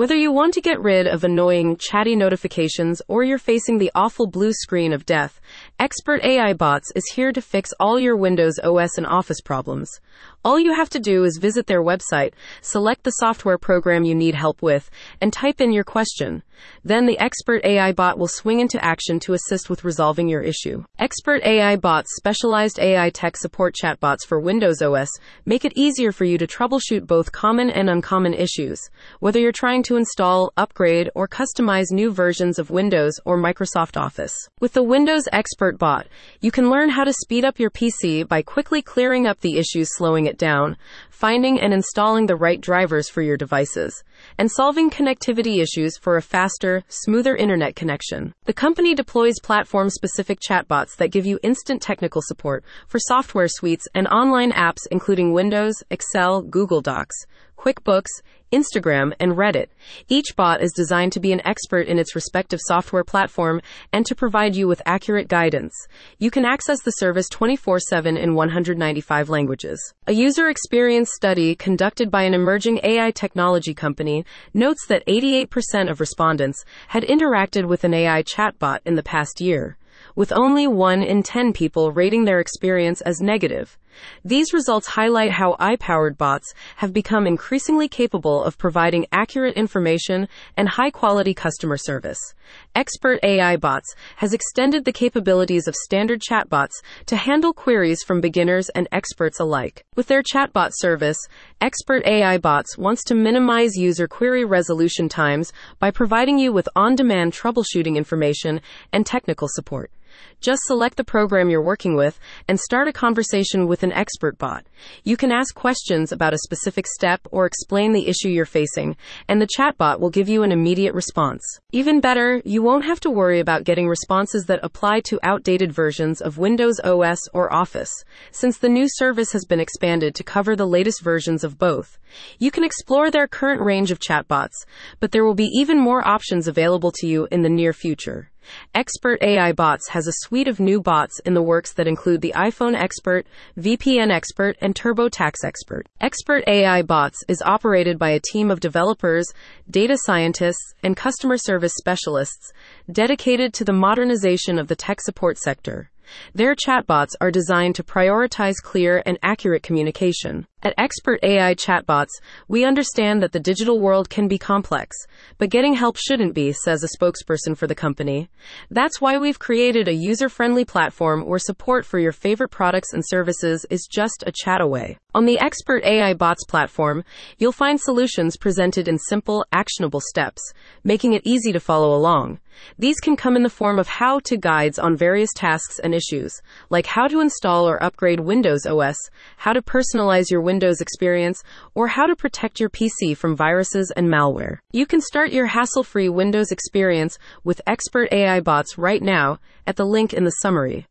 Whether you want to get rid of annoying, chatty notifications or you're facing the awful blue screen of death, Expert AI Bots is here to fix all your Windows OS and Office problems. All you have to do is visit their website, select the software program you need help with, and type in your question. Then the Expert AI Bot will swing into action to assist with resolving your issue. Expert AI Bots, specialized AI tech support chatbots for Windows OS, make it easier for you to troubleshoot both common and uncommon issues. Whether you're trying to install, upgrade, or customize new versions of Windows or Microsoft Office. With the Windows Expert Bot, you can learn how to speed up your PC by quickly clearing up the issues slowing it down, finding and installing the right drivers for your devices, and solving connectivity issues for a faster, smoother internet connection. The company deploys platform-specific chatbots that give you instant technical support for software suites and online apps including Windows, Excel, Google Docs, QuickBooks, Instagram, and Reddit. Each bot is designed to be an expert in its respective software platform and to provide you with accurate guidance. You can access the service 24/7 in 195 languages. A user experience study conducted by an emerging AI technology company notes that 88% of respondents had interacted with an AI chatbot in the past year, with only 1 in 10 people rating their experience as negative. These results highlight how AI-powered bots have become increasingly capable of providing accurate information and high-quality customer service. Expert AI Bots has extended the capabilities of standard chatbots to handle queries from beginners and experts alike. With their chatbot service, Expert AI Bots wants to minimize user query resolution times by providing you with on-demand troubleshooting information and technical support. Just select the program you're working with and start a conversation with an expert bot. You can ask questions about a specific step or explain the issue you're facing, and the chatbot will give you an immediate response. Even better, you won't have to worry about getting responses that apply to outdated versions of Windows OS or Office, since the new service has been expanded to cover the latest versions of both. You can explore their current range of chatbots, but there will be even more options available to you in the near future. Expert AI Bots has a suite of new bots in the works that include the iPhone Expert, VPN Expert, and TurboTax Expert. Expert AI Bots is operated by a team of developers, data scientists, and customer service specialists dedicated to the modernization of the tech support sector. Their chatbots are designed to prioritize clear and accurate communication. At Expert AI Chatbots, we understand that the digital world can be complex, but getting help shouldn't be, says a spokesperson for the company. That's why we've created a user-friendly platform where support for your favorite products and services is just a chat away. On the Expert AI Bots platform, you'll find solutions presented in simple, actionable steps, making it easy to follow along. These can come in the form of how-to guides on various tasks and issues, like how to install or upgrade Windows OS, how to personalize your Windows experience, or how to protect your PC from viruses and malware. You can start your hassle-free Windows experience with Expert AI Bots right now at the link in the summary.